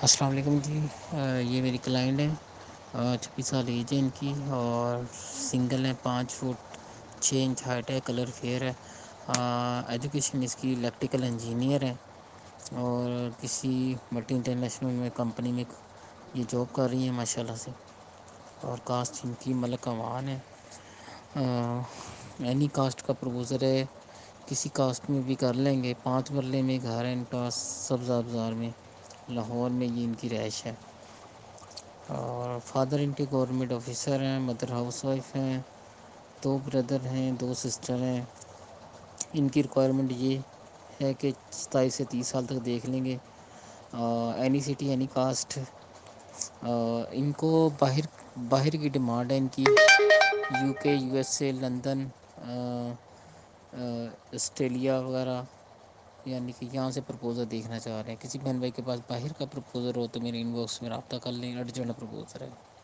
السلام علیکم جی، یہ میری کلائنٹ ہے، 26 سال ایج ہے ان کی، اور سنگل ہے، 5 فٹ 6 انچ ہائٹ ہے، کلر فیئر ہے، ایجوکیشن اس کی الیکٹریکل انجینئر ہے، اور کسی ملٹی انٹرنیشنل میں کمپنی میں یہ جاب کر رہی ہیں ماشاء اللہ سے، اور کاسٹ ان کی ملک عمان ہے، اینی کاسٹ کا پروپوزر ہے، کسی کاسٹ میں بھی کر لیں گے، 5 مرلے میں گھر ہے ان کا سبزہ بازار میں، لاہور میں یہ ان کی رہائش ہے، اور فادر ان کے گورنمنٹ آفیسر ہیں، مدر ہاؤس وائف ہیں، 2 بردر ہیں، 2 سسٹر ہیں، ان کی ریکوائرمنٹ یہ ہے کہ 27 سے 30 سال تک دیکھ لیں گے، اینی سٹی اینی کاسٹ، ان کو باہر کی ڈیمانڈ ہے ان کی، U K, U S A, London, Australia وغیرہ، یعنی کہ یہاں سے پرپوزل دیکھنا چاہ رہے ہیں، کسی بہن بھائی کے پاس باہر کا پرپوزل ہو تو میرے ان باکس میں رابطہ کر لیں، ارجنٹ پرپوزل ہے۔